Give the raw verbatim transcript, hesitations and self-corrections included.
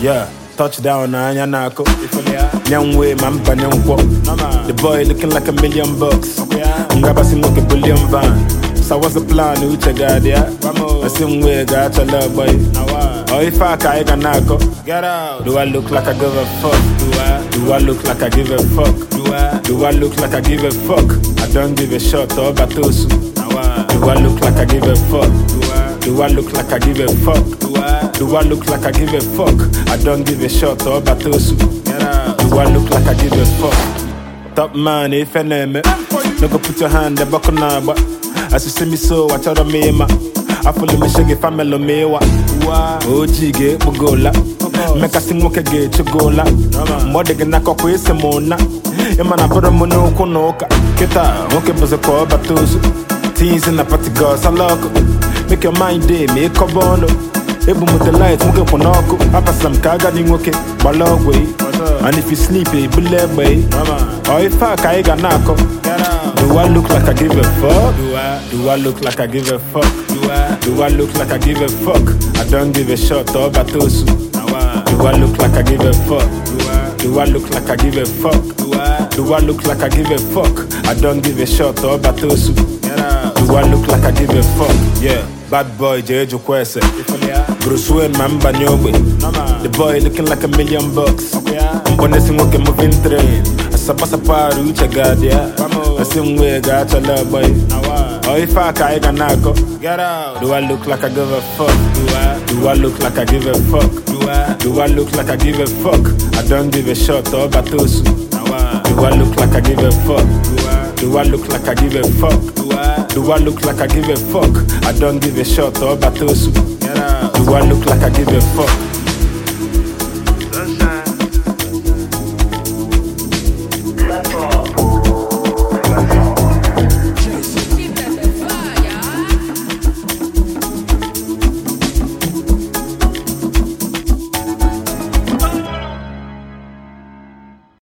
Yeah, touchdown na anya nako. Young way, man, panyangwo. The boy looking like a million bucks. Ngaba singoke billion van. So what's the plan? Who check out there? The same way, got your love boy. Oh, if I can't nako, get out. Do I look like I give a fuck? Do I? Do I look like I give a fuck? Do I? Do I look like I give a fuck? I don't give a shot or batosu. Do I look like I give a fuck? Do I? Do I look like I give a fuck? Do I? Do I look like I give a fuck? I don't give a shot or batosu. Do I look like I give a fuck? Top man, if I name it, no go put your hand the buckle now, but as you see me so, I tell me ma. I follow me shaggy family me wa. O G get bugola. Make a sing walk a gate to gola. More than a cock with some mona. Emana put a mono konoka. Kita, okay, was a call batosu. Teens in the party girls, I lock. Make your mind day, make a bono. Able with the lights, look up on Oko. I pass some kaga ding okay, but long way. And if you sleep, it be led way. Or if I can't nako. Do I look like I give a fuck? Do I? Do I look like I give a fuck? Do I? Do I look like I give a fuck? I don't give a shot or batosu. Do I look like I give a fuck? Do I? Do I look like I give a fuck? Do I? Do I look like I give a fuck? I don't give a shot or batosu. Do I look like I give a fuck? Yeah. Bad boy, Jeju Kwese. Bruce Wayne, man, Banyobe. The boy looking like a million bucks. I'm gonna sing okay, moving train. I suppose a part of a guardia. I sing way, got your love boy. Or if I can't nako, get out. Do I look like I give a fuck? Do I? Do I look like I give a fuck? Do I? Do I look like I give a fuck? I don't give a shot or batosu. Do I look like I give a fuck? Do I? Do I look like I give a fuck? Do I? Do I look like I give a fuck? I don't give a shot or batosu. Do I look like I give a fuck?